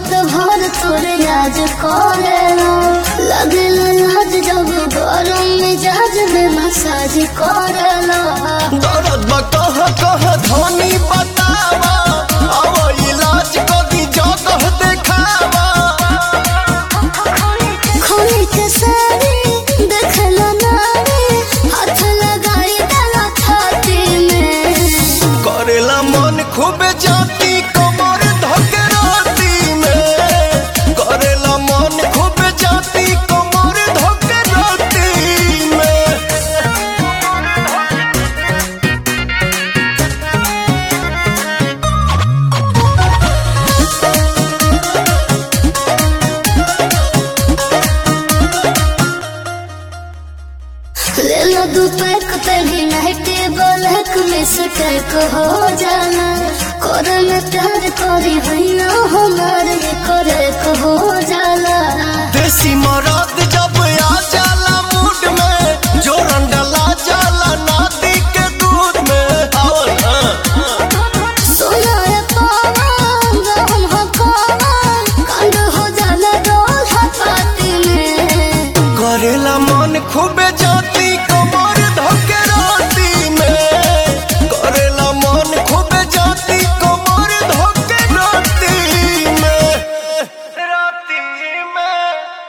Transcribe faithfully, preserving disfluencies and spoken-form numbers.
रात भर तोरे याद करेला लगेला लाज जब गरम मिजाज में मसाज करेला। दर्द बा कह कह धनी बतावा आओ इलाज कदी जगह देखावा। खोली के सारी देखला नारी हाथ लगाई डाला छाती में। करेला मन खूब जाती कमर धके राती में। करेला मन खूब जाती कमर धके राती में। ले लो दोपहर को तभी नाइटी ब्लैक में सटक हो जाना। करे में प्यार करी भैया हमारे करे को हो जाला। देसी मरद जब आ जाला मूड में जोरन डला जाला नाती के दूध में। आओ ना सोना रे पावन हम हकावन कांड हो जाला डोल हाथाती में। करेला मन खूब